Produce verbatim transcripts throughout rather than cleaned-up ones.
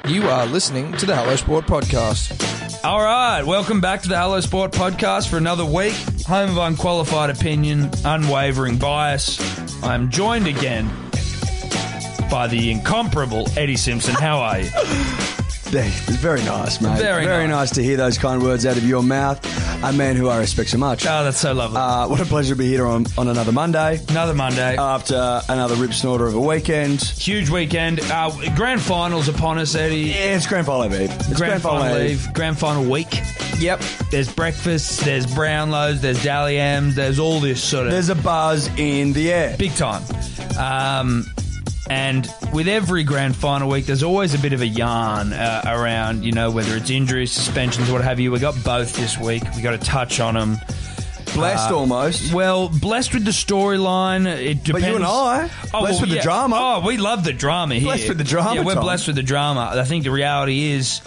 You are listening to the Hello Sport Podcast. All right, welcome back to the Hello Sport Podcast for another week. Home of unqualified opinion, unwavering bias. I'm joined again by the incomparable Eddie Simpson. How are you? It's very nice, mate. Very, very nice. nice to hear those kind words out of your mouth. A man who I respect so much. Oh, that's so lovely. Uh, what a pleasure to be here on, on another Monday. Another Monday. After another rip snorter of a weekend. Huge weekend. Uh, grand finals upon us, Eddie. Yeah, it's grand final eve. It's Grand, final eve. eve. Grand final week. Yep. There's breakfast, there's Brownlows, there's Dally M's, there's all this sort of... There's a buzz in the air. Big time. Um, and with every grand final week, there's always a bit of a yarn uh, around, you know, whether it's injuries, suspensions, what have you. We got both this week. We got to touch on them. Blessed Uh, almost. Well, blessed with the storyline. It depends. But you and I, Oh, blessed well, with yeah. the drama. Oh, we love the drama here. Blessed with the drama, Yeah, we're Tom. blessed with the drama. I think the reality is,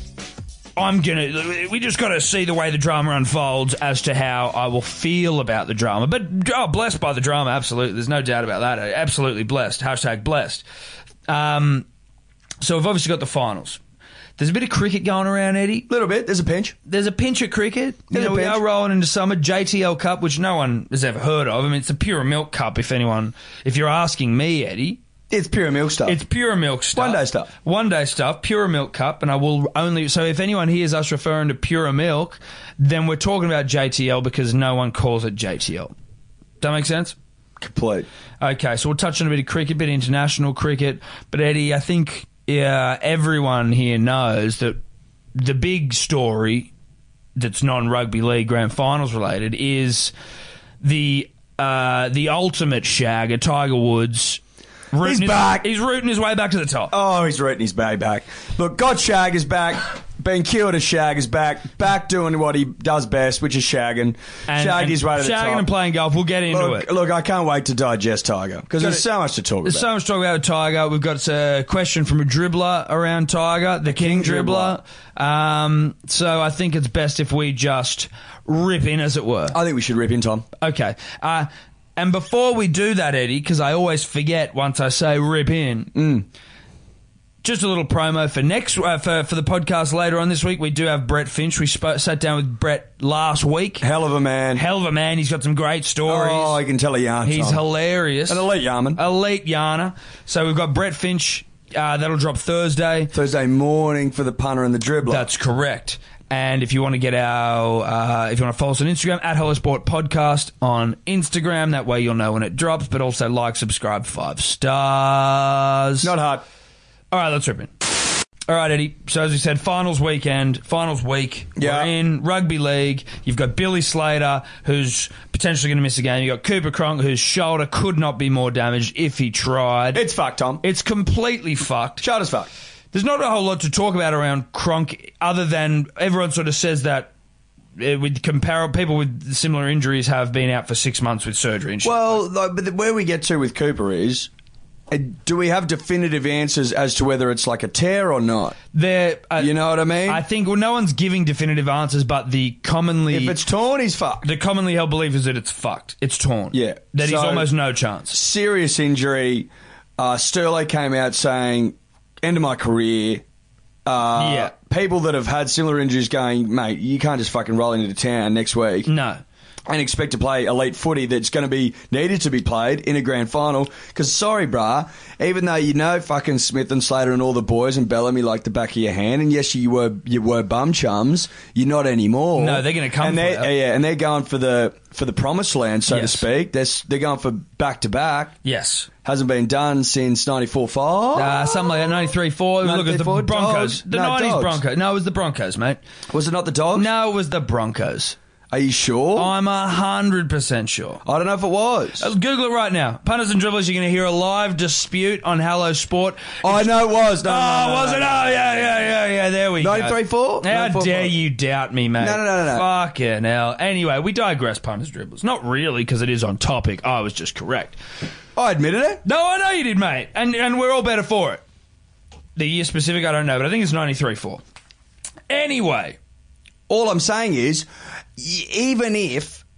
I'm gonna. We just got to see the way the drama unfolds as to how I will feel about the drama. But oh, blessed by the drama, absolutely. There's no doubt about that. Absolutely blessed. Hashtag blessed. Um, so we've obviously got the finals. There's a bit of cricket going around, Eddie. A little bit. There's a pinch. There's a pinch of cricket. You There's know, a we pinch. are rolling into summer. J T L Cup, which no one has ever heard of. I mean, it's the Pure Milk Cup, if anyone... If you're asking me, Eddie... It's pure milk stuff. It's pure milk stuff. One day stuff. One day stuff, Pure Milk Cup, and I will only... So if anyone hears us referring to Pure Milk, then we're talking about J T L because no one calls it J T L. Does that make sense? complete. Okay, so we'll touch on a bit of cricket, a bit of international cricket. But Eddie, I think yeah, everyone here knows that the big story that's non-rugby league grand finals related is the uh, the ultimate shagger, Tiger Woods. Rooting He's his, back. He's rooting his way back to the top. Oh, he's rooting his bag back. Look, God Shag is back. Being cured as Shag is back. Back doing what he does best, which is shagging. And, Shagged and his way to the shagging top. and playing golf. We'll get into Look, it. look, I can't wait to digest Tiger because there's so much to talk There's about. so much to talk about with Tiger. We've got a question from a dribbler around Tiger, the King, King dribbler. Um, so I think it's best if we just rip in, as it were. I think we should rip in, Tom. Okay. Uh, and before we do that, Eddie, because I always forget once I say rip in, Mm. just a little promo for next uh, for for the podcast later on this week. We do have Brett Finch. We sp- sat down with Brett last week. Hell of a man. Hell of a man. He's got some great stories. Oh, I can tell a yarn. He's Tom. hilarious. An elite yarman. Elite yarner. So we've got Brett Finch. Uh, that'll drop Thursday. Thursday morning for the punter and the dribbler. That's correct. And if you want to get our, uh, if you want to follow us on Instagram, at Hello Sport Podcast on Instagram, that way you'll know when it drops, but also like, subscribe, five stars. Not hard. All right, let's rip in. All right, Eddie. So as we said, finals weekend, finals week. Yeah. We're in rugby league. You've got Billy Slater, who's potentially going to miss a game. You've got Cooper Cronk, whose shoulder could not be more damaged if he tried. It's fucked, Tom. It's completely fucked. Shoulder's fucked. There's not a whole lot to talk about around Cronk other than everyone sort of says that uh, with comparable people with similar injuries have been out for six months with surgery and shit. Well, like, but the- where we get to with Cooper is, uh, do we have definitive answers as to whether it's like a tear or not? They're, uh, You know what I mean? I think well, no one's giving definitive answers, but the commonly If it's torn, he's fucked. the commonly held belief is that it's fucked. It's torn. Yeah. That he's So- almost no chance. Serious injury. Uh, Sterling came out saying, end of my career. Uh, Yeah. People that have had similar injuries going, mate, you can't just fucking roll into town next week No. and expect to play elite footy that's going to be needed to be played in a grand final. Because, sorry, brah, even though you know fucking Smith and Slater and all the boys and Bellamy like the back of your hand, and yes, you were you were bum chums, you're not anymore. No, they're gonna come and for they're, that. Yeah, and they're going for the for the promised land, so Yes. to speak. They're, s- they're going for back to back. Yes. Hasn't been done since ninety-four five. Uh, something like that, ninety-three four. Look at the ninety-three four, Broncos. dogs. The No, nineties dogs. Broncos. No, it was the Broncos, mate. Was it not the Dogs? No, it was the Broncos. Are you sure? I'm one hundred percent sure. I don't know if it was. Uh, Google it right now. Punters and dribblers, you're going to hear a live dispute on Hello Sport. I know it was. No, Oh, no, no, was no, it? no. Oh, yeah, yeah, yeah, yeah. There we go. ninety-three four? How ninety-four dare four. you doubt me, mate? No, no, no, no, no. Fucking hell. Anyway, we digress, punters dribblers. Not really, because it is on topic. I was just correct. I admitted it. No, I know you did, mate. And and we're all better for it. The year specific, I don't know, but I think it's ninety-three four. Anyway. All I'm saying is, y- even if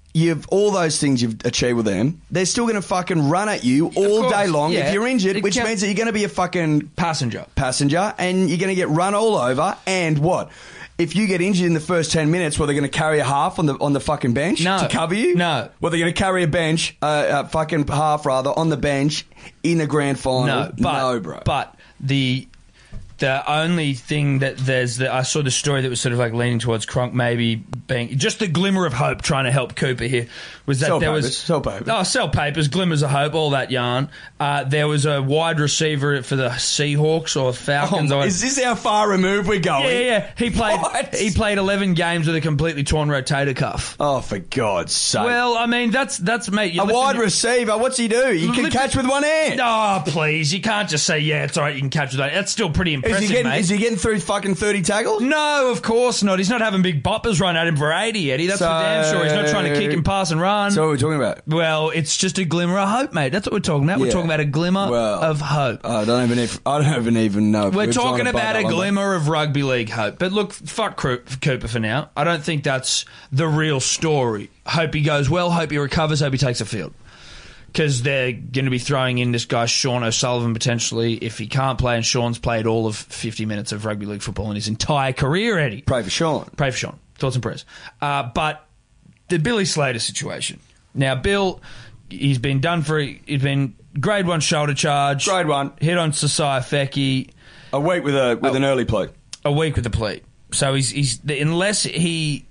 you've all those things you've achieved with them, they're still going to fucking run at you all course, day long yeah. if you're injured, It which can- means that you're going to be a fucking Passenger. passenger and you're going to get run all over. And what? If you get injured in the first ten minutes, well, they're going to carry a half on the on the fucking bench No. to cover you? No. Well, they're going to carry a bench, uh, a fucking half rather, on the bench in the grand final. No, but, no, bro. But the the only thing that there's that I saw the story that was sort of like leaning towards Cronk maybe being just a glimmer of hope trying to help Cooper here was that Sell there papers, was sell papers. oh sell papers, glimmers of hope, all that yarn. Uh, there was a wide receiver for the Seahawks or Falcons. Oh, or, is this how far removed we're going? yeah, yeah, yeah. He played. What? He played eleven games with a completely torn rotator cuff. Oh, for God's sake. Well, I mean that's that's mate. You a listen wide to- receiver, what's he do? He can Listen- catch with one hand. Oh, please! You can't just say yeah, it's all right. You can catch with that. That's still pretty Is impressive, he, getting, mate. is he getting through fucking thirty tackles? No, of course not. He's not having big boppers run at him for eighty, Eddie. That's So- for damn sure. He's not trying to kick and pass and run. So what are we talking about? Well, it's just a glimmer of hope, mate. That's what we're talking about. We're Yeah. talking about a glimmer Well, of hope. I don't even. If, I don't even even know. if We're trying talking to bite about that a one, but- glimmer of rugby league hope. But look, fuck Cro- Cooper for now. I don't think that's the real story. Hope he goes well. Hope he recovers. Hope he takes a field. Because they're going to be throwing in this guy, Sean O'Sullivan, potentially, if he can't play. And Sean's played all of fifty minutes of rugby league football in his entire career, Eddie. Pray for Sean. Pray for Sean. Thoughts and prayers. Uh, but the Billy Slater situation. Now, Bill, he's been done for... He's been grade one shoulder charge. Grade one. Hit on Sasai Feki. A week with a with Oh. an early plea. A week with the plea. So he's... he's unless he...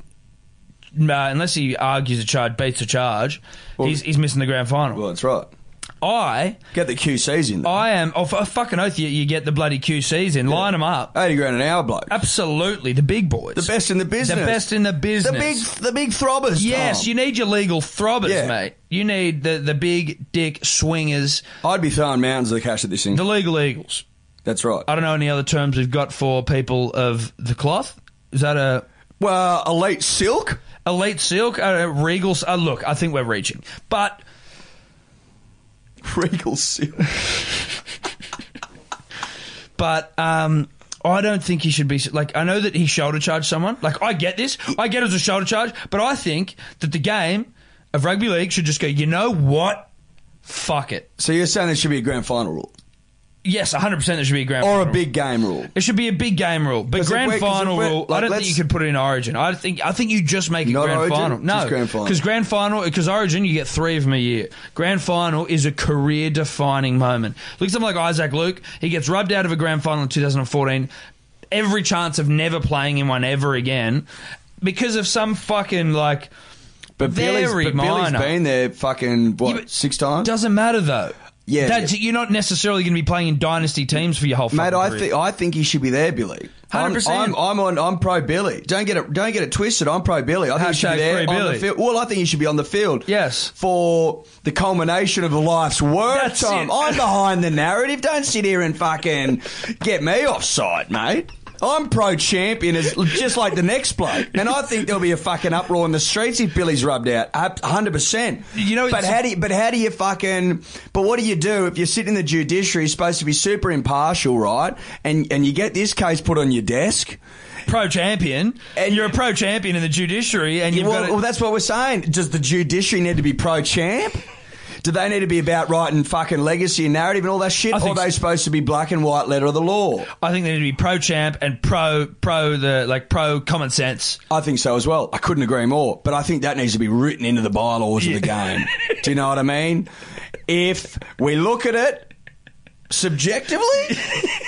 Uh, unless he argues a charge, beats a charge, Well- he's, he's missing the grand final. Well, that's right. I... Get the Q Cs in there. I am... Oh, for a fucking oath, you, you get the bloody Q Cs in. Line them up. eighty grand an hour, bloke. Absolutely. The big boys. The best in the business. The best in the business. The big, the big throbbers. Yes, Tom. you need your legal throbbers, Yeah. mate. You need the, the big dick swingers, I'd be throwing mountains of cash at this thing. the legal eagles. That's right. I don't know any other terms we've got for people of the cloth. Is that a Well, elite silk. elite silk? Uh, regals? Uh, look, I think we're reaching. But Regal silk. but um, I don't think he should be... Like, I know that he shoulder charged someone. Like, I get this. I get it as a shoulder charge. But I think that the game of rugby league should just go, you know what? Fuck it. So you're saying there should be a grand final rule Yes, one hundred percent there should be a grand or final. a big game rule? It should be a big game rule, but 'Cause if grand we're- 'cause if final we're- rule. I like, don't let's- think you could put it in Origin. I think I think you just make it Not grand Origin? final. No, Just grand final. because grand final, because Origin you get three of them a year. Grand final is a career-defining moment. Look at someone like Isaac Luke. He gets rubbed out of a grand final in two thousand fourteen. Every chance of never playing in one ever again because of some fucking like. But Billy's, very but Billy's minor. been there fucking what Yeah, but six times? Doesn't matter though. Yeah, That's, yeah. You're not necessarily going to be playing in dynasty teams for your whole Mate, fucking I career. think I think he should be there, Billy. one I'm, hundred percent. I'm, I'm on. I'm pro Billy. Don't get it. Don't get it twisted. I'm pro Billy. I think he should Hashtag be there free on Billy. the field. Well, I think he should be on the field. Yes. For the culmination of a life's work, That's Tom. it. I'm behind the narrative. Don't sit here and fucking get me offside, mate. I'm pro champion, as just like the next bloke, and I think there'll be a fucking uproar in the streets if Billy's rubbed out. one hundred percent. You know, but it's- how do you, but how do you fucking? But what do you do if you're sitting in the judiciary, you're supposed to be super impartial, right? And and you get this case put on your desk. pro champion, and And- you're a pro champion in the judiciary, and you've well, got to, well, that's what we're saying. Does the judiciary need to be pro champ? Do they need to be about writing fucking legacy and narrative and all that shit? I Or think are they so. supposed to be black and white letter of the law? I think they need to be pro champ and pro pro the like pro common sense. I think so as well. I couldn't agree more. But I think that needs to be written into the bylaws of the game. Do you know what I mean? If we look at it subjectively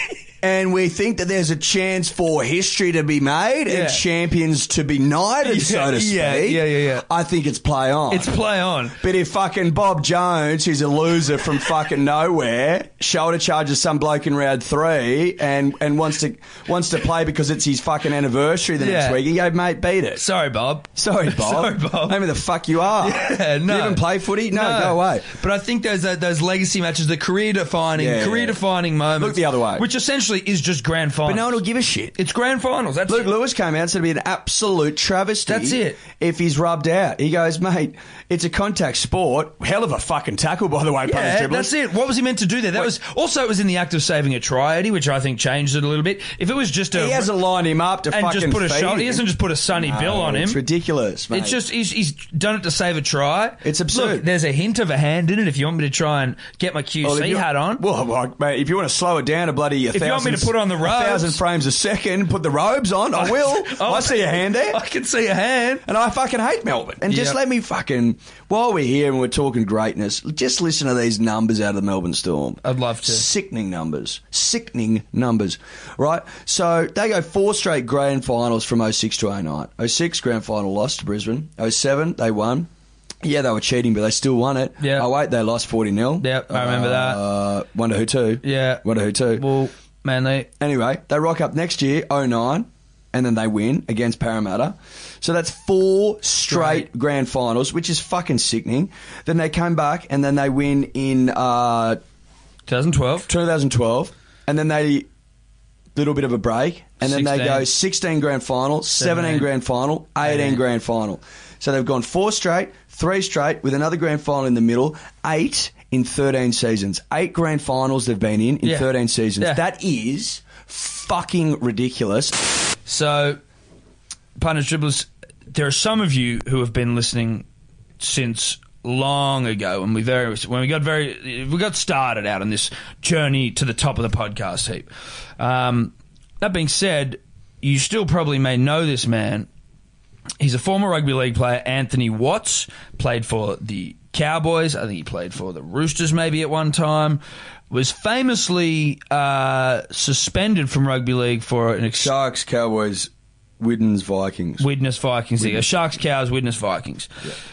and we think that there's a chance for history to be made Yeah. and champions to be knighted, so to speak, Yeah, yeah, yeah, yeah. I think it's play on. It's play on. But if fucking Bob Jones, who's a loser from fucking nowhere, shoulder charges some bloke in round three and, and wants to wants to play because it's his fucking anniversary the next Yeah. week, you go, mate, beat it. Sorry, Bob. Sorry, Bob. Sorry, Bob. Maybe the fuck you are. Yeah, no. Do you even play footy? No, go away. But I think those uh, those legacy matches, the career defining, Yeah. career defining moments, Look the other way. which essentially essentially is just grand finals. But no one will give a shit. It's grand finals. That's Luke it. Lewis came out and said it'd be an absolute travesty. That's it. If he's rubbed out. He goes, mate, it's a contact sport. Hell of a fucking tackle, by the way, Yeah, Punters Dribblers. that's it. What was he meant to do there? That Wait. was also it was in the act of saving a try, Eddie, which I think changed it a little bit. If it was just a He hasn't lined him up to and fucking just put a feed shot, him. he hasn't just put a Sonny No, Bill on him. It's ridiculous, mate. It's just he's, he's done it to save a try. It's absurd. Look, there's a hint of a hand in it. If you want me to try and get my Q C Well, if you- hat on, Well, well, mate, if you want to slow it down to bloody a If you want me thousand, to put on the a thousand robes- frames a second, put the robes on, I will. Oh, I see a hand there. I can see a hand. And I fucking hate Melbourne. And just Yep. let me fucking, while we're here and we're talking greatness, just listen to these numbers out of the Melbourne Storm. I'd love to. Sickening numbers. Sickening numbers. Right? So they go four straight grand finals from oh six to oh nine. oh six grand final loss to Brisbane. oh seven they won. Yeah, they were cheating, but they still won it. Yeah. oh eight they lost forty nil. Yep, I remember that. Uh, wonder who too. Yeah. Wonder who too. Well, Manly. Anyway, they rock up next year, oh nine, and then they win against Parramatta. So that's four straight Straight. grand finals, which is fucking sickening. Then they came back and then they win in uh, twenty twelve. twenty twelve, and then they little bit of a break, and then they sixteen. go sixteen grand final, seventeen seventeen. grand final, eighteen eighteen. grand final. So they've gone four straight, three straight, with another grand final in the middle, eight in thirteen seasons. Eight grand finals they've been in in Yeah. thirteen seasons. Yeah. That is fucking ridiculous. So, Punters Dribblers, there are some of you who have been listening since long ago, when we very when we got very we got started out on this journey to the top of the podcast heap. Um, that being said, you still probably may know this man. He's a former rugby league player, Anthony Watts. Played for the Cowboys. I think he played for the Roosters maybe at one time. Was famously uh, suspended from rugby league for an ex- Sharks, Cowboys, Widden's, Vikings. Widnes Vikings. There you go. Sharks, Cows, Widnes Vikings.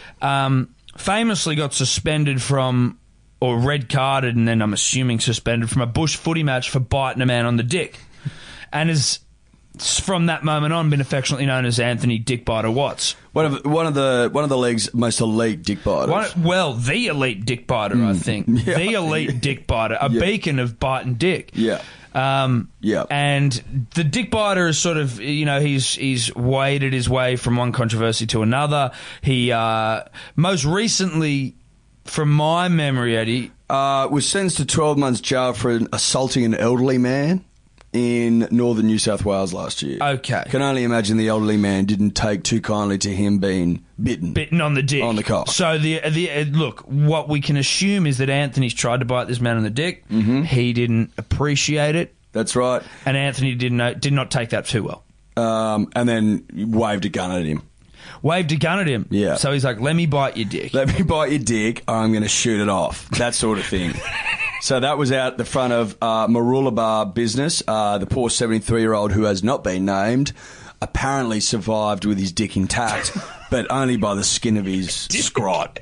Um, famously got suspended from, or red carded, and then I'm assuming suspended from a bush footy match for biting a man on the dick, and has from that moment on been affectionately known as Anthony Dickbiter Watts. One of one of the one of the league's most elite dick biters. One, well, the elite dick biter, I think. Yeah. The elite dick biter, a Yeah. beacon of biting dick. Yeah. Um, Yeah. And the dick biter is sort of, you know, he's he's waded his way from one controversy to another. He uh, most recently, from my memory, Eddie, Uh, was sentenced to twelve months jail for assaulting an elderly man in northern New South Wales last year. Okay. Can only imagine the elderly man didn't take too kindly to him being bitten. bitten on the dick. On the cock. So the the uh, look, what we can assume is that Anthony's tried to bite this man on the dick. Mm-hmm. He didn't appreciate it, That's right. and Anthony did not did not take that too well. Um, and then waved a gun at him. Waved a gun at him. Yeah. So he's like, "Let me bite your dick." Let me bite your dick or I'm going to shoot it off. That sort of thing. So that was out the front of uh, Marulabar Business. Uh, the poor seventy-three-year-old who has not been named apparently survived with his dick intact, but only by the skin of his scrot.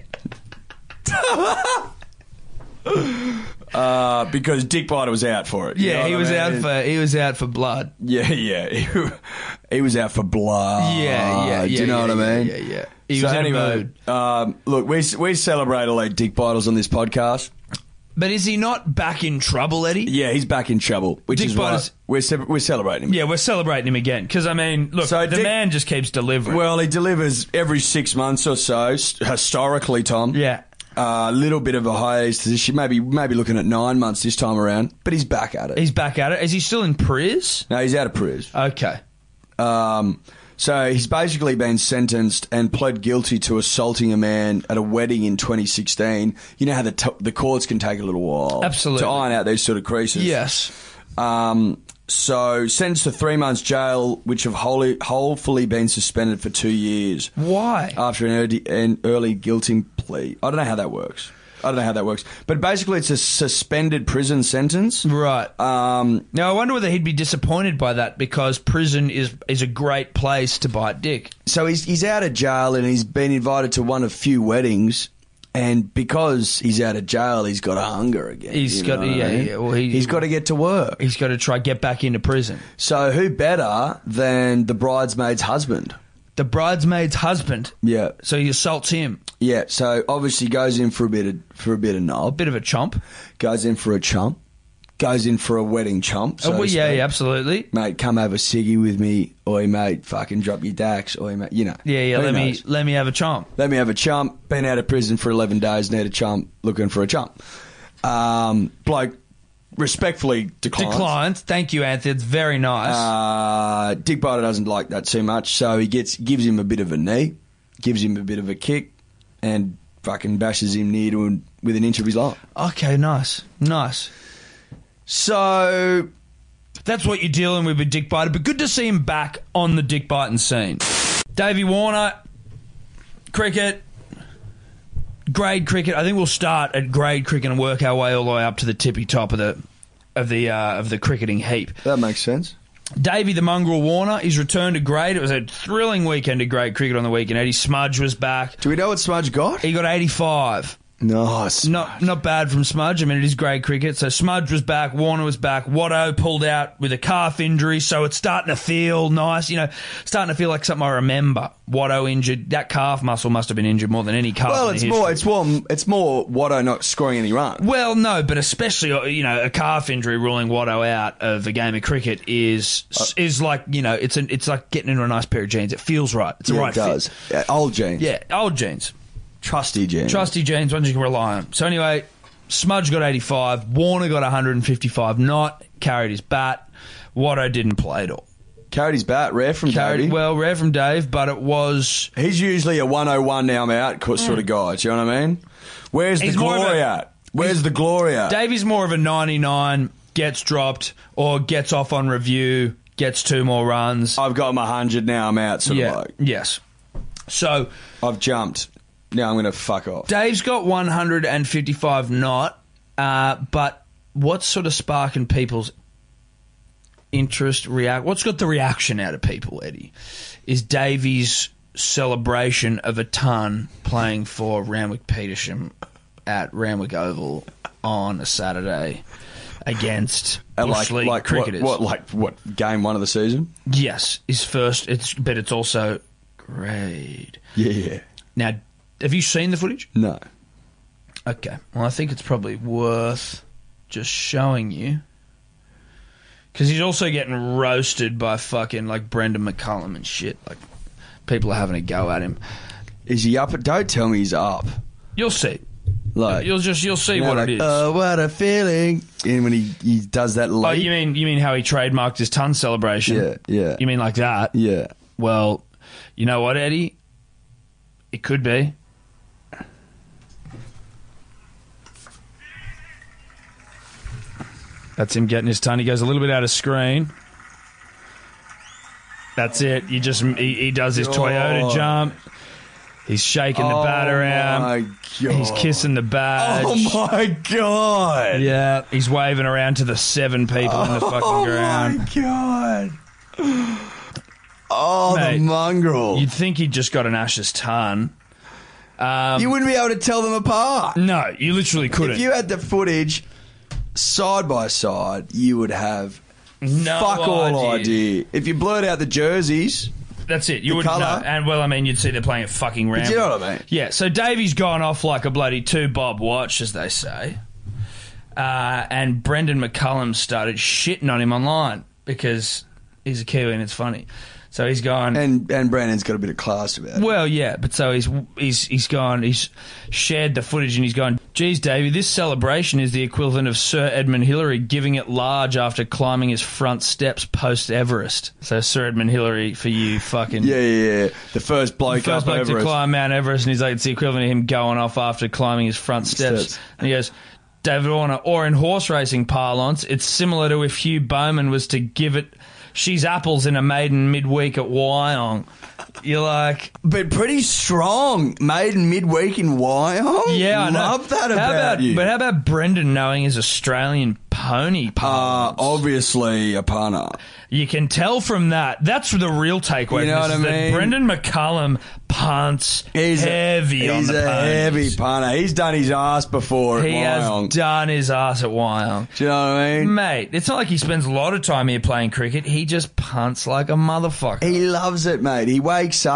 uh, because Dick Biter was out for it. you know Yeah, he what was I out mean? for he was out for blood. Yeah, yeah. He, he was out for blood. Yeah, yeah, Do you yeah, know yeah, what I mean? yeah, yeah, yeah. He so was in a anyway, mood. Um, look, we we celebrate elite Dick Biters on this podcast. But is he not back in trouble, Eddie? Yeah, he's back in trouble, which Dick is why Biters- we're ce- we're celebrating him. Yeah, we're celebrating him again. Because, I mean, look, So the Dick- man just keeps delivering. Well, he delivers every six months or so, s- historically, Tom. Yeah. A little bit of a hiatus. Maybe maybe looking at nine months this time around, but he's back at it. He's back at it. Is he still in Priz? no, he's out of prison. Okay. Um, so he's basically been sentenced and pled guilty to assaulting a man at a wedding in twenty sixteen. You know how the t- the courts can take a little while Absolutely. to iron out these sort of creases. Yes. Um, so sentenced to three months jail, which have wholly, hopefully been suspended for two years Why? after an early, an early guilty plea. I don't know how that works. I don't know how that works. But basically, it's a suspended prison sentence. Right. Um, Now, I wonder whether he'd be disappointed by that because prison is is a great place to bite dick. So he's he's out of jail and he's been invited to one of few weddings, and because he's out of jail, he's got a hunger again. He's you got- know what yeah, I mean? yeah, well, he- he's got to get to work. He's got to try get back into prison. So who better than the bridesmaid's husband? The bridesmaid's husband. Yeah, So he assaults him. yeah. So obviously goes in for a bit of for a bit of A knob, bit of a chomp. goes in for a chump, goes in for a wedding chomp. So Oh, well, to yeah, speak. yeah, absolutely. Mate, come have a ciggy with me. Oi, mate, fucking drop your dax. Oi, mate, you know. Yeah, yeah. Who Let me knows? let me have a chomp. Let me have a chump. Been out of prison for eleven days. Need a chump. Looking for a chump. Um, bloke respectfully declines. Declines. Thank you, Anthony. It's very nice. Uh, Dick Biter doesn't like that too much, so he gets gives him a bit of a knee, gives him a bit of a kick, and fucking bashes him near to an, with an inch of his life. Okay, nice, nice. So That's what you're dealing with with Dick Biter, but good to see him back on the Dick Biting scene. Davey Warner, cricket, grade cricket. I think we'll start at grade cricket and work our way all the way up to the tippy top of the of the uh, of the cricketing heap. that makes sense. Davey the Mongrel Warner, he's returned to grade. It was a thrilling weekend of grade cricket on the weekend. Eddie Smudge was back. Do we know what Smudge got? He got eighty-five. Nice. Not not bad from Smudge. I mean, it is grade cricket. So Smudge was back, Warner was back, Watto pulled out with a calf injury, so it's starting to feel nice. You know, starting to feel like something I remember. Watto injured. That calf muscle must have been injured more than any calf. Well, in it's the more. history. It's more. It's more Watto not scoring any runs. Well, no, but especially, you know, a calf injury ruling Watto out of a game of cricket is Uh, is like, you know, it's an, it's like getting into a nice pair of jeans. It feels right. It's a Yeah, right it does. fit. Yeah, old jeans. Yeah, old jeans. Trusty jeans. Trusty jeans, ones you can rely on. So anyway, Smudge got eighty-five, Warner got one hundred fifty-five not, carried his bat. Watto didn't play at all. Carried his bat. Rare from Carried, Davey. well, rare from Dave, but it was... He's usually a one oh one now I'm out sort of guy. Do you know what I mean? Where's the He's more of glory a- at? Where's the glory at? Davey's more of a ninety-nine, gets dropped, or gets off on review, gets two more runs. I've got my hundred now I'm out sort yeah, of like. yes. So... I've jumped. Now I'm going to fuck off. Dave's got one hundred fifty-five not, uh, but what's sort of sparking people's interest, react? What's got the reaction out of people, Eddie, is Davey's celebration of a ton playing for Randwick Petersham at Randwick Oval on a Saturday against And Bush League like cricketers. What, what, like, what, game one of the season? Yes, his first, it's, but it's also grade. Yeah, yeah. Now, have you seen the footage? No. Okay. Well, I think it's probably worth just showing you. Because he's also getting roasted by fucking, like, Brendan McCullum and shit. Like, people are having a go at him. Is he up? Don't tell me he's up. You'll see. Like, You'll just, you'll see you know, what like, it is. Oh, what a feeling. And when he, he does that oh, late. you mean, you mean how he trademarked his ton celebration? Yeah, yeah. You mean like that? Yeah. Well, you know what, Eddie? It could be. That's him getting his ton. He goes a little bit out of screen. That's it. You just he, he does his Toyota God. jump. He's shaking the bat around. Oh, my God. He's kissing the badge. Oh, my God. Yeah, he's waving around to the seven people in the fucking Oh, ground. my God. Oh, Mate, the mongrel. You'd think he'd just got an Ashes ton. Um, You wouldn't be able to tell them apart. no, you literally couldn't. If you had the footage side by side, you would have No fuck all idea. idea. If you blurred out the jerseys, That's it. You The wouldn't colour. know. And, well, I mean, you'd see they're playing at fucking Ramble. do you know what I mean? Yeah, so Davey's gone off like a bloody two-bob watch, as they say. Uh, and Brendan McCullum started shitting on him online because he's a Kiwi and it's funny. So he's gone... And and Brandon's got a bit of class about it. Well, yeah, but so he's he's he's gone. He's shared the footage and he's gone. Geez, Davey, this celebration is the equivalent of Sir Edmund Hillary giving it large after climbing his front steps post Everest. So Sir Edmund Hillary, for you, fucking Yeah, yeah, yeah. The first bloke first up bloke Everest. to climb Mount Everest, and he's like, it's the equivalent of him going off after climbing his front steps. Steps. And he goes, David Warner, or in horse racing parlance, it's similar to if Hugh Bowman was to give it. She's apples in a maiden midweek at Wyong. You're like... But pretty strong. Maiden midweek in Wyong. Yeah, I know. Love that how about, you. But how about Brendan knowing his Australian pony uh, parlance? obviously a punter. You can tell from that. That's the real takeaway. You know from this, what I is that mean? Brendan McCullum punts He's heavy a, on he's the a ponies. heavy punter. He's done his ass before He at has Wyong. done his ass at Wyong. Do you know what I mean? Mate, it's not like he spends a lot of time here playing cricket. He just punts like a motherfucker. He loves it, mate. He wakes up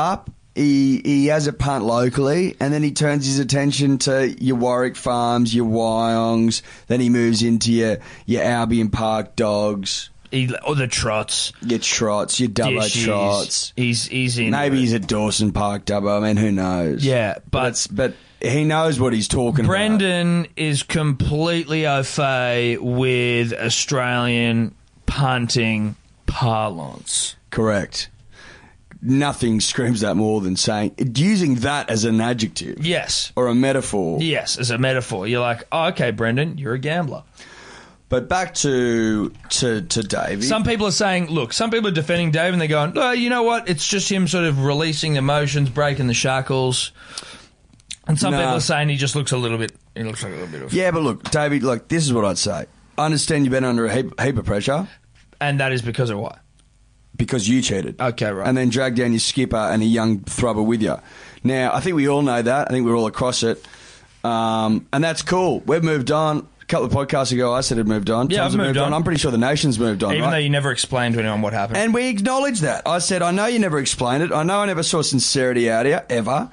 he he has a punt locally, and then he turns his attention to your Warwick Farms, your Wyongs. Then he moves into your your Albion Park Dogs. He, or the trots. Your trots, your Dubbo Dishes. trots. He's he's in. Maybe he's at Dawson Park Dubbo. I mean, who knows? Yeah, but but it's, but he knows what he's talking Brendan is completely au fait with Australian punting parlance. about. Correct. Nothing screams that more than saying using that as an adjective. Yes. Or a metaphor. Yes, as a metaphor. You're like, oh, okay, Brendan, you're a gambler. But back to to to Davey. Some people are saying, look, some people are defending Dave and they're going, oh, you know what? It's just him sort of releasing emotions, breaking the shackles. And some Nah. people are saying he just looks a little bit, he looks like a little bit of... Yeah, but look, Davey, like, this is what I'd say. I understand you've been under a heap, heap of pressure And that is because of what? because you cheated. Okay, right. And then dragged down your skipper and a young thrubber with you. Now, I think we all know that. I think we're all across it. Um, and that's cool. We've moved on. A couple of podcasts ago, I said it moved on. Yeah, Tom's I've moved on. I'm pretty sure the nation's moved on, Even right? though you never explained to anyone what happened. And we acknowledge that. I said, I know you never explained it. I know I never saw sincerity out of you, ever.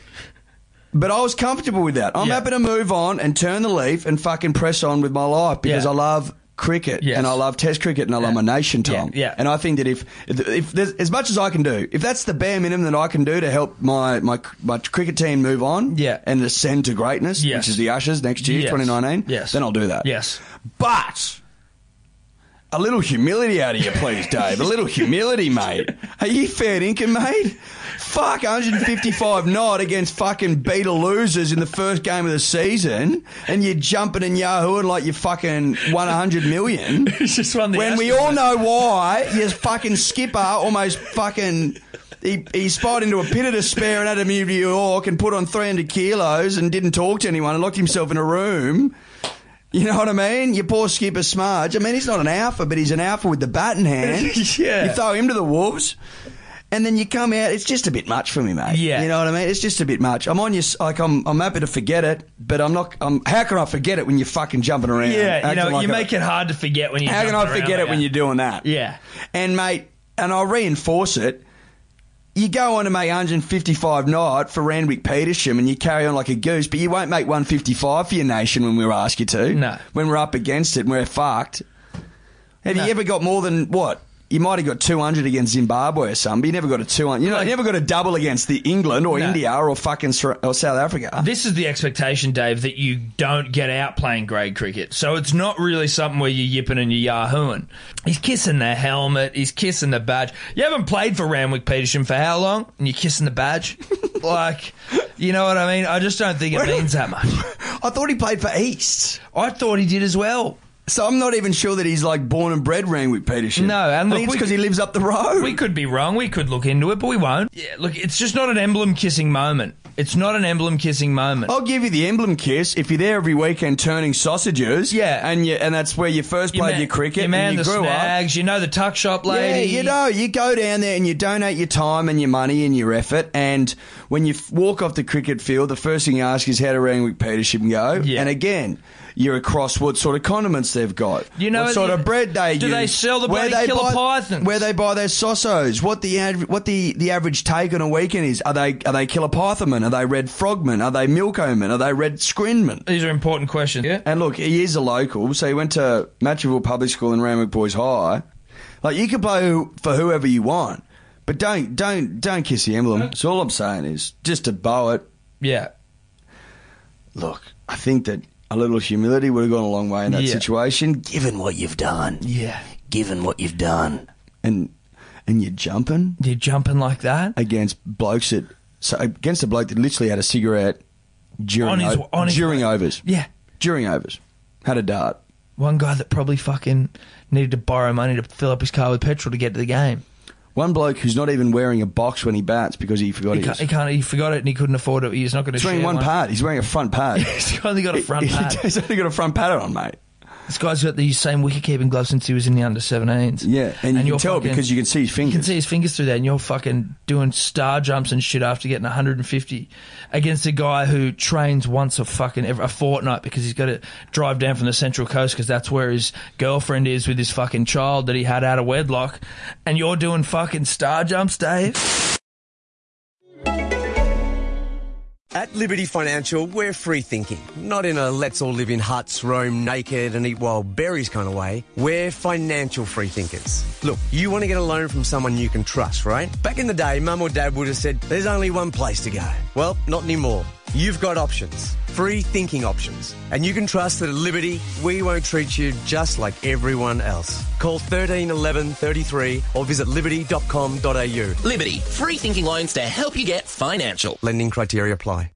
But I was comfortable with that. I'm Yeah. happy to move on and turn the leaf and fucking press on with my life because Yeah. I love cricket Yes. and I love Test cricket and I love my nation, Tom. Yeah, yeah. And I think that if, if there's as much as I can do, if that's the bare minimum that I can do to help my my, my cricket team move on Yeah. and ascend to greatness, Yes. which is the Ashes next year, Yes. twenty nineteen, Yes. then I'll do that. Yes. But a little humility out of you, please, Dave. A little humility, mate. Are you fair dinkum, mate? Fuck, one fifty-five not against fucking beta losers in the first game of the season, and you're jumping and yahooing like you fucking won one hundred million. It's just one of the When we Ashes, all mate. know why, your fucking skipper almost fucking... He, he spied into a pit of despair and had to move to New York and put on three hundred kilos and didn't talk to anyone and locked himself in a room. You know what I mean? Your poor skipper Smarge. I mean, he's not an alpha, but he's an alpha with the bat in hand. Yeah. You throw him to the wolves, and then you come out. It's just a bit much for me, mate. Yeah. You know what I mean? It's just a bit much. I'm on your like. I'm. I'm happy to forget it, but I'm not. I'm. How can I forget it when you're fucking jumping around? Yeah, you acting know, like you a- make it hard to forget when you How can I forget it when you're doing that? Yeah. And mate, and I'll reinforce it. You go on to make one fifty-five not for Randwick Petersham and you carry on like a goose, but you won't make one fifty-five for your nation when we ask you to. No. When we're up against it and we're fucked. Have No. you ever got more than, what? You might have got two hundred against Zimbabwe or something, but you never got a two hundred. You know, Like- you never got a double against the England or No. India or fucking Sur- or South Africa. This is the expectation, Dave, that you don't get out playing grade cricket. So it's not really something where you're yipping and you're yahooing. He's kissing the helmet. He's kissing the badge. You haven't played for Randwick Petersham for how long? And you're kissing the badge? Like, you know what I mean? I just don't think it means that much. I thought he played for East. I thought he did as well. So I'm not even sure that he's like born and bred Randwick Petersham. No, and I look, think it's we because could- he lives up the road. We could be wrong. We could look into it, but we won't. Yeah, look, it's just not an emblem kissing moment. It's not an emblem kissing moment. I'll give you the emblem kiss if you're there every weekend turning sausages. Yeah. and you, and that's where you first played man- your cricket. You man and you the grew up. snags. You know the tuck shop lady. Yeah, you know, you go down there and you donate your time and your money and your effort. And when you f- walk off the cricket field, the first thing you ask is how to Randwick Petersham go. Yeah. And again, you're across what sort of condiments they've got. You know, what sort you- of bread they do use. they sell the where bloody they killer buy, pythons? Where they buy their sosos. What the ad- what the, the average take on a weekend is. Are they are they killer pythonmen? Are they red frogmen? Are they milkomen? Are they red scrinmen? These are important questions. Yeah. And look, he is a local, so he went to Matraville Public School and Randwick Boys High. Like, you can play who, for whoever you want, but don't don't don't kiss the emblem. So all I'm saying is, just to bow it. Yeah. Look, I think that a little humility would have gone a long way in that Yeah. situation, given what you've done. Yeah. Given what you've done, and and you're jumping You're jumping like that? against blokes that so against a bloke that literally had a cigarette during On his- o- on his during way. overs. Yeah. During overs, had a dart. One guy that probably fucking needed to borrow money to fill up his car with petrol to get to the game. One bloke who's not even wearing a box when he bats because he forgot He his. can't, he can't. He forgot it and he couldn't afford it. He's not going to He's share wearing one one. pad. He's wearing a front pad. He's only got a front pad. He's only got a front pad on, mate. This guy's got the same wicket-keeping gloves since he was in the under seventeens. Yeah, and, you you're can tell fucking- because you can see his You fingers. can see his fingers through that, and you're fucking doing star jumps and shit after getting one hundred fifty against a guy who trains once a fucking every, a fortnight because he's got to drive down from the Central Coast because that's where his girlfriend is with his fucking child that he had out of wedlock, and you're doing fucking star jumps, Dave. At Liberty Financial, we're free thinking. Not in a let's all live in huts, roam naked and eat wild berries kind of way. We're financial free thinkers. Look, you want to get a loan from someone you can trust, right? Back in the day, Mum or Dad would have said, there's only one place to go. Well, not anymore. You've got options. Free thinking options. And you can trust that at Liberty, we won't treat you just like everyone else. Call thirteen eleven thirty-three or visit liberty dot com dot a u. Liberty, free thinking loans to help you get financial. Lending criteria apply.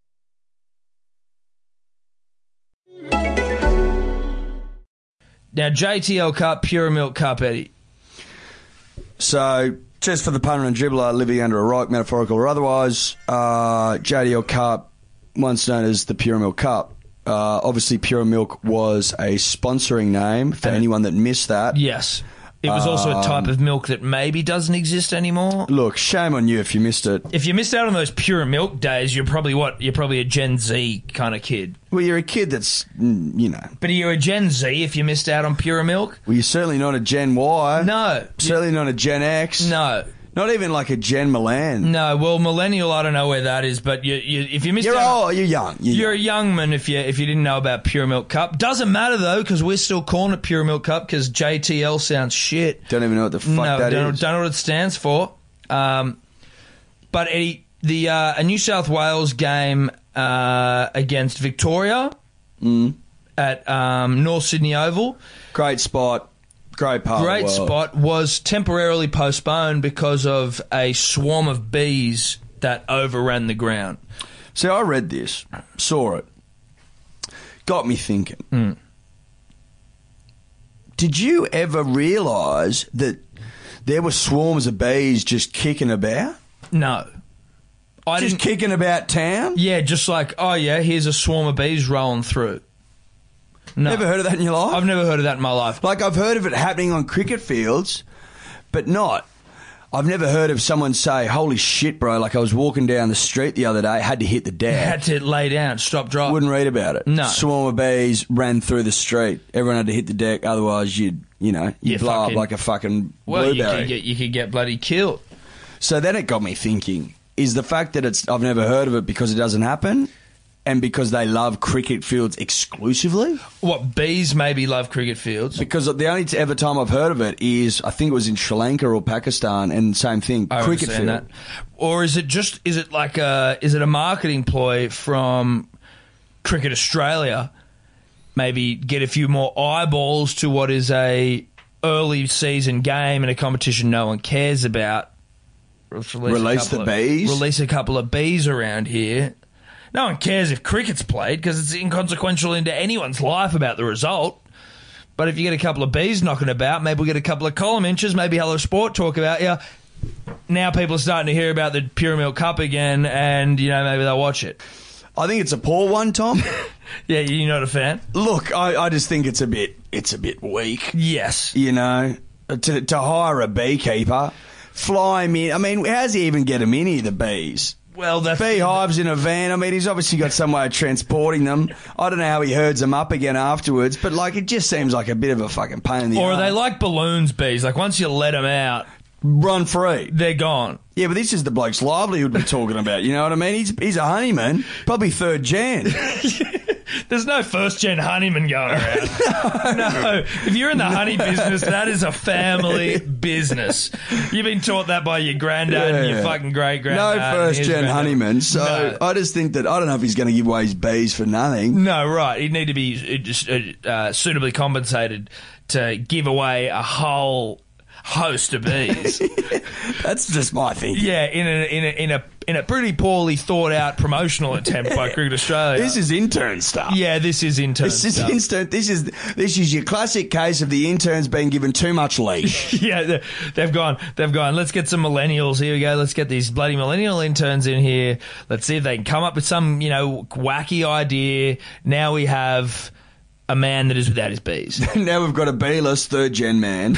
Now, J T L Cup, Pure Milk Cup, Eddie. So, just for the punter and dribbler living under a rock, metaphorical or otherwise, uh, J T L Cup, once known as the Pure Milk Cup. Uh, obviously, Pure Milk was a sponsoring name for And anyone that missed that. Yes. It was also a type of milk that maybe doesn't exist anymore. Look, shame on you if you missed it. If you missed out on those Pure Milk days, you're probably what? You're probably a Gen Z kind of kid. Well, you're a kid that's, mm, you know. But are you a Gen Z if you missed out on Pure Milk? Well, you're certainly not a Gen Y. No. Certainly not a Gen X. No. Not even like a Gen Milan. No, well, millennial, I don't know where that is, but you, you, if you missed You're out... old, you're young. You're, You're young. a young man if you if you didn't know about Pure Milk Cup. Doesn't matter, though, because we're still calling it Pure Milk Cup because J T L sounds shit. Don't even know what the fuck no, that don't, is. don't know what it stands for. Um, but, Eddie, the uh, a New South Wales game uh, against Victoria Mm. at um, North Sydney Oval, Great spot. Great part great of the world. spot, was temporarily postponed because of a swarm of bees that overran the ground. See, I read this, saw it, got me thinking. Mm. Did you ever realise that there were swarms of bees just kicking about? No. I Just didn't... kicking about town? Yeah, just like, oh yeah, here's a swarm of bees rolling through. No. Never heard of that in your life? I've never heard of that in my life. Like, I've heard of it happening on cricket fields, but not. I've never heard of someone say, holy shit, bro, like I was walking down the street the other day, had to hit the deck. Had to lay down, stop, drop. Wouldn't read about it. No. Swarm of bees ran through the street. Everyone had to hit the deck, otherwise you'd, you know, you'd Yeah, blow fucking- up like a fucking Well, you blueberry. could, get, you could get bloody killed. So then it got me thinking, is the fact that it's I've never heard of it because it doesn't happen and because they love cricket fields exclusively? What, bees maybe love cricket fields? Because the only t- ever time I've heard of it is, I think it was in Sri Lanka or Pakistan, and same thing, I cricket field. understand that. Or is it just, is it like a, is it a marketing ploy from Cricket Australia? Maybe get a few more eyeballs to what is a early season game in a competition no one cares about. Release, Release a couple the of- bees? Release a couple of bees around here. No one cares if cricket's played because it's inconsequential into anyone's life about the result. But if you get a couple of bees knocking about, maybe we'll get a couple of column inches, maybe Hello Sport talk about you. Now people are starting to hear about the Pure Milk Cup again, and, you know, maybe they'll watch it. I think it's a poor one, Tom. Yeah, you're not a fan? Look, I, I just think it's a bit it's a bit weak. Yes. You know, to to hire a beekeeper, fly him in. I mean, how's he even get him in here, the bees? Well, that's... Beehives in a van. I mean, he's obviously got some way of transporting them. I don't know how he herds them up again afterwards, but, like, it just seems like a bit of a fucking pain in the Or are arse. they like balloons, bees? Like, once you let them out, Run free. they're gone. Yeah, but this is the bloke's livelihood we're talking about, you know what I mean? He's he's a honeyman, probably third gen. There's no first-gen honeyman going around. No. If you're in the honey business, that is a family business. You've been taught that by your granddad and your Yeah. fucking No great-granddad. first gen honeyman, so No. I just think that, I don't know if he's going to give away his bees for nothing. No, right. He'd need to be uh, just uh, uh, suitably compensated to give away a whole host of bees. That's just my thinking. Yeah, in a in a in a in a pretty poorly thought out promotional attempt by Cricket Australia. This is intern stuff. yeah, this is intern This is stuff. instant. This is this is your classic case of the interns being given too much leash. Yeah, they- they've gone. They've gone. Let's get some millennials. Here we go. Let's get these bloody millennial interns in here. Let's see if they can come up with some, you know, wacky idea. Now we have a man that is without his bees. Now we've got a B-list third gen man.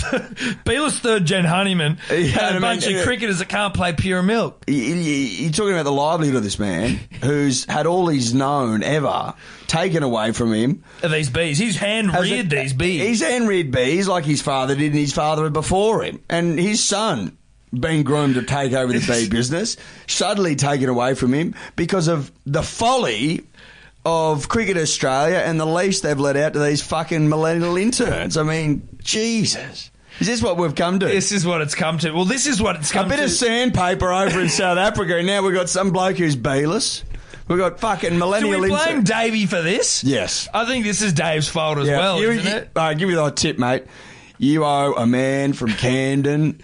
Beeless third gen honeyman Yeah, and I a mean, bunch yeah. of cricketers that can't play pure milk. You- you- You're talking about the livelihood of this man who's had all he's known ever taken away from him. Of these bees, he's hand As reared a- these bees. He's hand reared bees like his father did and his father before him. And his son been groomed to take over the B business, suddenly taken away from him because of the folly of Cricket Australia and the leash they've let out to these fucking millennial interns. I mean, Jesus. Is this what we've come to? This is what it's come to. Well, this is what it's come A bit to. of sandpaper over in South Africa, and now we've got some bloke who's B-less. We've got fucking millennial Do we blame intern- Davey for this? Yes. I think this is Dave's fault as Yeah, well, you, isn't you, it? Uh, give you the tip, mate. You owe a man from Camden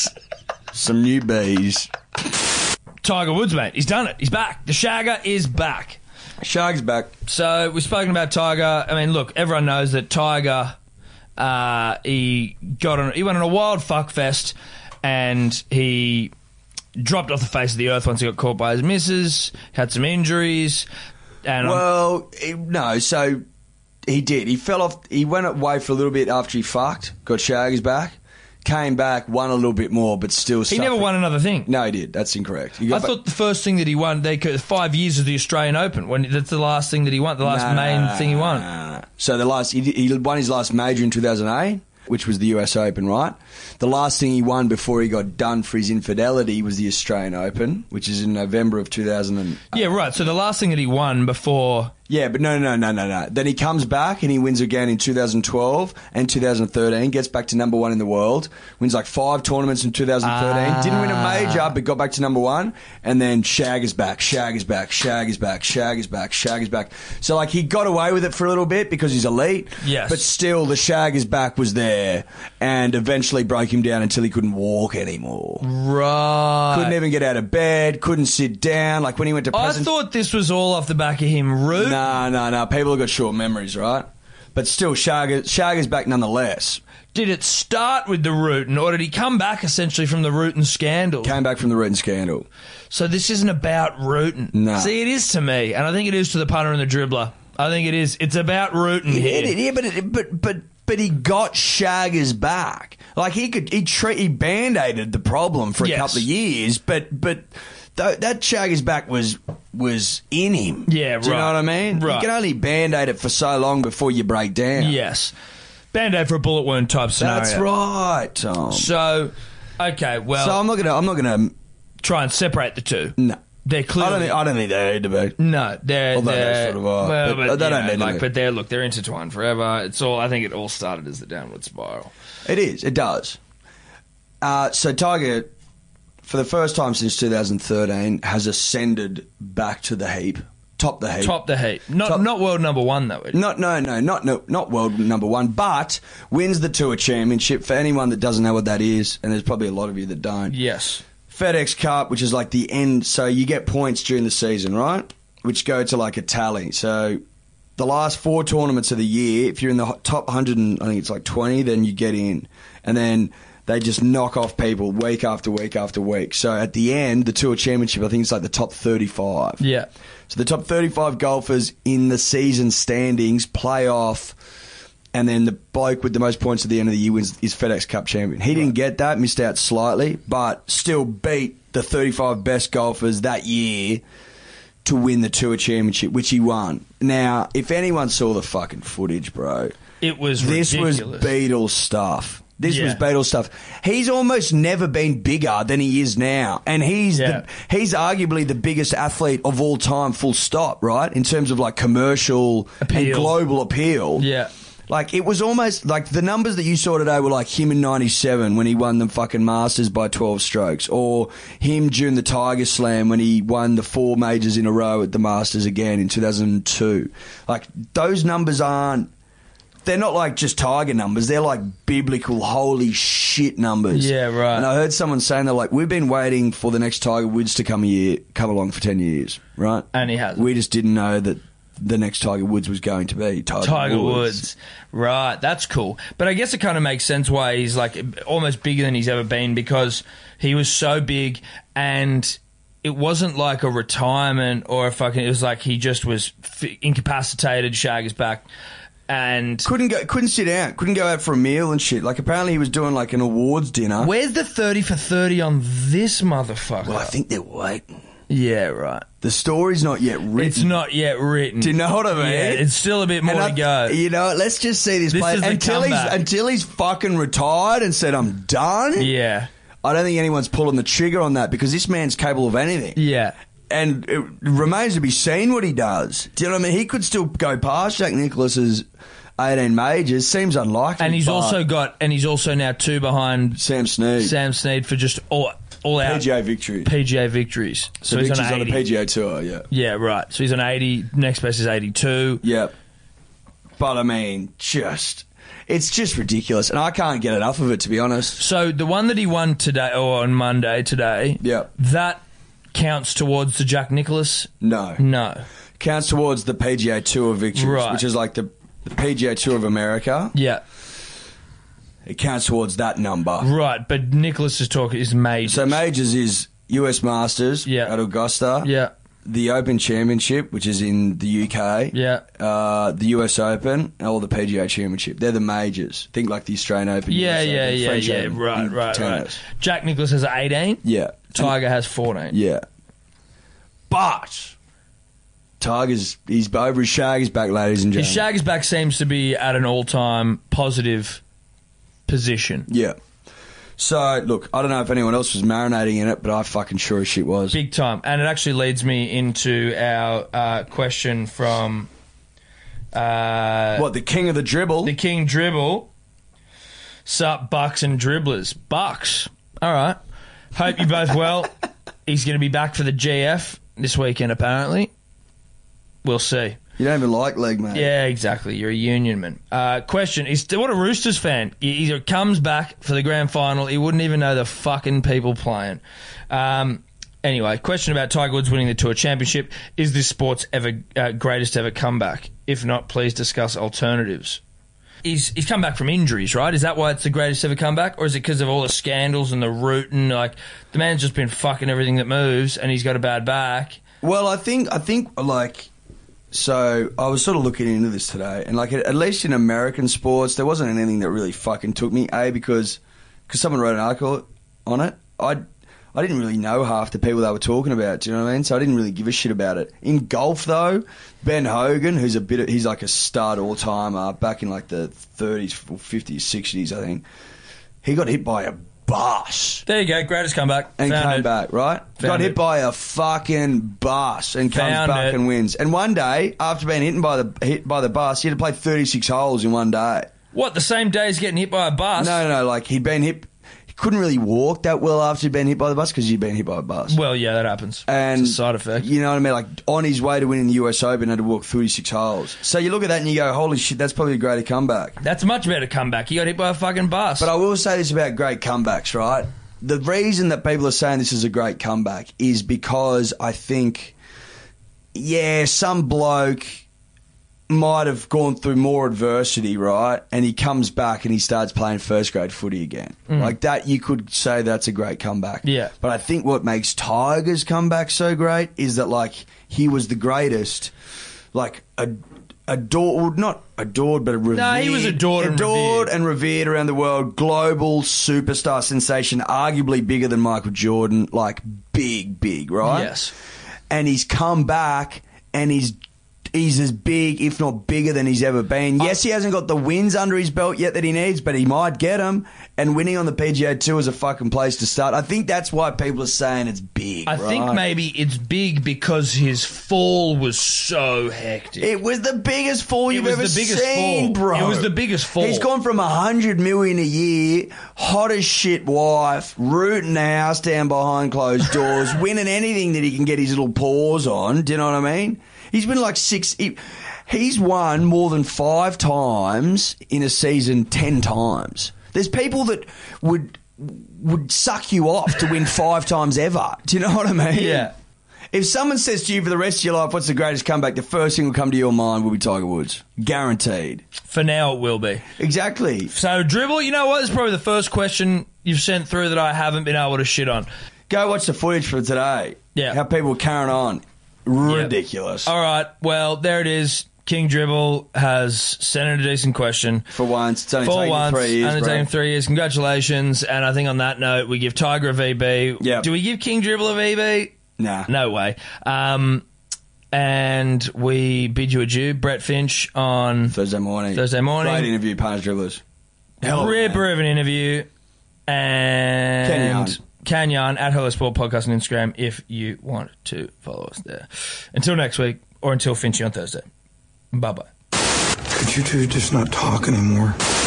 some new bees. Tiger Woods, mate. He's done it. He's back. The Shagger is back. Shag's back. So we've spoken about Tiger. I mean, look, everyone knows that Tiger, uh, he got on, he went on a wild fuck fest, and he dropped off the face of the earth once he got caught by his missus. Had some injuries, and I'm- Well, he, no, so he did. He fell off. He went away for a little bit after he fucked, got Shaggy's back, came back, won a little bit more, but still he never suffered. won another thing. No, he did. That's incorrect. He got I back- thought the first thing that he won, they could, five years of the Australian Open. When that's the last thing that he won, the last Nah, main thing he won. nah, nah. So the last he, he won his last major in two thousand eight, which was the U S Open, right? The last thing he won before he got done for his infidelity was the Australian Open, which is in November of two thousand. Yeah, right. So the last thing that he won before. Yeah, but no, no, no, no, no. Then he comes back and he wins again in two thousand twelve and two thousand thirteen, gets back to number one in the world, wins like five tournaments in two thousand thirteen, Ah. didn't win a major, but got back to number one, and then Shag is back, Shag is back, Shag is back, Shag is back, Shag is back. So, like, he got away with it for a little bit because he's elite, Yes. but still the Shag is back was there and eventually broke him down until he couldn't walk anymore. Right. Couldn't even get out of bed, couldn't sit down. Like, when he went to I present- thought this was all off the back of him rooting. No, no, no. People have got short memories, right? But still, Shag Shagger's back nonetheless. Did it start with the rooting, or did he come back essentially from the rooting scandal? Came back from the Rutten scandal. So this isn't about rooting. No. See, it is to me, and I think it is to the punter and the dribbler. I think it is. It's about rooting here. Yeah, yeah, but it, but but but he got Shaggers back. Like he could, he tre- he band-aided the problem for a Yes. couple of years, but but th- that Shaggers back was was in him. Yeah, Do you know right. what I mean? Right. You can only band-aid it for so long before you break down. Yes. Band-aid for a bullet wound type scenario. That's right, Tom. So, okay, well, So I'm not gonna I'm not gonna try and separate the two. no. They're I clearly... don't think I don't think they need to be. No, they're, Although they they're sort of are, well, but but, they you don't know, need to like, be. but they're look, they're intertwined forever. It's all. I think it all started as the downward spiral. It is. It does. Uh, so Tiger, for the first time since two thousand thirteen, has ascended back to the heap, top the heap. Top the heap. Not Top- not world number one though. Eddie. Not no no not no, not world number one, but wins the Tour Championship. For anyone that doesn't know what that is, and there's probably a lot of you that don't. Yes. FedEx Cup, which is like the end, so you get points during the season, right? Which go to like a tally. So the last four tournaments of the year, if you're in the ho- top one hundred, and I think it's like twenty, then you get in. And then they just knock off people week after week after week. So at the end, the Tour Championship, I think it's like the top thirty-five. Yeah. So the top thirty-five golfers in the season standings play off, and then the bloke with the most points at the end of the year wins is FedEx Cup champion. He didn't get that, missed out slightly, but still beat the thirty-five best golfers that year to win the Tour Championship, which he won. Now, if anyone saw the fucking footage, bro, It was this ridiculous. was Beatles stuff. This Yeah. was Beatles stuff. He's almost never been bigger than he is now, and he's Yeah. the, he's arguably the biggest athlete of all time. Full stop. Right in terms of like commercial and Appeal. global appeal. Yeah. Like it was almost like the numbers that you saw today were like him in ninety-seven when he won the fucking Masters by twelve strokes, or him during the Tiger Slam when he won the four majors in a row at the Masters again in two thousand two. Like those numbers aren't. They're not like just Tiger numbers. They're like biblical, holy shit numbers. Yeah, right. And I heard someone saying they're like, we've been waiting for the next Tiger Woods to come a year, come along for ten years, right? And he hasn't. We just didn't know that the next Tiger Woods was going to be Tiger, Tiger Woods. Woods. Right, that's cool. But I guess it kind of makes sense why he's like almost bigger than he's ever been, because he was so big, and it wasn't like a retirement or a fucking, it was like he just was f- incapacitated, Shagger's back. And Couldn't go, couldn't sit down, couldn't go out for a meal and shit. Like apparently he was doing like an awards dinner. where's the thirty for thirty on this motherfucker? Well, I think they're waiting. Yeah, right. The story's not yet written. It's not yet written. Do you know what I mean? Yeah, it's still a bit more And to I- go. You know, what, let's just see this, This play is the until he's comeback. until he's fucking retired and said I'm done. Yeah. I don't think anyone's pulling the trigger on that because this man's capable of anything. Yeah. And it remains to be seen what he does. Do you know what I mean? He could still go past Jack Nicklaus's eighteen majors. Seems unlikely. And he's but also got, and he's also now two behind Sam Snead. Sam Snead for just all all out P G A victories. P G A victories. So, So, he's victories on on eighty. the P G A Tour, yeah. Yeah, right. So he's on eighty. Next best is eighty-two. Yep. But I mean, just it's just ridiculous, and I can't get enough of it, to be honest. So the one that he won today, or on Monday today, Yep. that counts towards the Jack Nicklaus? No. No. Counts towards the P G A Tour victories, Right. which is like the, the P G A Tour of America. Yeah. It counts towards that number. Right, but Nicklaus is talking is majors. So majors is U S Masters Yeah. at Augusta. Yeah. The Open Championship, which is in the U K. Yeah. Uh, the U S Open, or the P G A Championship. They're the majors. Think like the Australian Open. Yeah, U S yeah, Open, yeah, French yeah. Open Right, in right, right. tennis. Jack Nicklaus has eighteen. Yeah. Tiger has fourteen. Yeah. But Tiger's, he's over his shag, he's back, ladies and His gentlemen. shag's back seems to be at an all-time positive position. Yeah. So, look, I don't know if anyone else was marinating in it, but I fucking sure as shit was. Big time. And it actually leads me into our uh, question from uh, What, the king of the dribble? the King Dribble. Sup, Bucks and Dribblers. Bucks. All right. Hope you both well. He's going to be back for the G F this weekend, apparently. We'll see. You don't even like leg, mate. Yeah, exactly. You're a unionman. Uh, question is, what a Roosters fan. He either comes back for the grand final, he wouldn't even know the fucking people playing. Um, anyway, question about Tiger Woods winning the Tour Championship. Is this sport's ever uh, greatest ever comeback? If not, please discuss alternatives. He's, he's come back from injuries, right? Is that why it's the greatest ever comeback? Or is it because of all the scandals and the rooting? Like, the man's just been fucking everything that moves and he's got a bad back. Well, I think, I think, like... So I was sort of looking into this today, and like at least in American sports, there wasn't anything that really fucking took me. A because because someone wrote an article on it. I I didn't really know half the people they were talking about. Do you know what I mean? So I didn't really give a shit about it. In golf, though, Ben Hogan, who's a bit of, he's like a stud all timer back in like the thirties, fifties, sixties, I think. He got hit by a bus. There you go, greatest comeback. And Found came it. back, right? Found Got hit it. by a fucking bus and comes Found back it. and wins. And one day, after being hit by the hit by the bus, he had to play thirty-six holes in one day. What, the same day as getting hit by a bus? No, no, no, like he'd been hit. He couldn't really walk that well after he'd been hit by the bus because he'd been hit by a bus. Well, yeah, that happens. And it's a side effect. You know what I mean? Like on his way to winning the U S Open, had to walk thirty-six holes. So you look at that and you go, "Holy shit, that's probably a greater comeback." That's a much better comeback. He got hit by a fucking bus. But I will say this about great comebacks, right? The reason that people are saying this is a great comeback is because I think, yeah, some bloke might have gone through more adversity, right? And he comes back and he starts playing first grade footy again. Like that, you could say that's a great comeback. Yeah. But I think what makes Tiger's comeback so great is that, like, he was the greatest, like, a adored, not adored, but revered. No, he was adored and adored revered. and revered around the world. Global superstar sensation, arguably bigger than Michael Jordan, like big, big, right? Yes. And he's come back and he's he's as big, if not bigger, than he's ever been. Yes, he hasn't got the wins under his belt yet that he needs, but he might get them. And winning on the P G A Tour is a fucking place to start. I think that's why people are saying it's big. I right? think maybe it's big because his fall was so hectic. It was the biggest fall you've was ever the biggest seen, fall. bro. It was the biggest fall. He's gone from a hundred million a year, hot as shit wife, rooting the house down behind closed doors, winning anything that he can get his little paws on. Do you know what I mean? He's been like six. He, he's won more than five times in a season, ten times. There's people that would would suck you off to win five times ever. Do you know what I mean? Yeah. If someone says to you for the rest of your life, what's the greatest comeback, the first thing will come to your mind will be Tiger Woods. Guaranteed. For now, it will be. Exactly. So, Dribble, you know what? It's probably the first question you've sent through that I haven't been able to shit on. Go watch the footage for today. Yeah. How people were carrying on. Ridiculous. All right. Well, there it is. King Dribble has sent in a decent question. For once. It's only For taken once, three years, only bro. taken three years. Congratulations. And I think on that note, we give Tiger a V B. Yep. Do we give King Dribble a V B? Nah. No way. Um, and we bid you adieu. Brett Finch on Thursday morning. Thursday morning. Great interview, Page Dribblers. Hell of a Ripper man. of an interview. And Canyon. Canyon at Hello Sport Podcast on Instagram if you want to follow us there. Until next week, or until Finchy on Thursday. Bye-bye. Could you two just not talk anymore?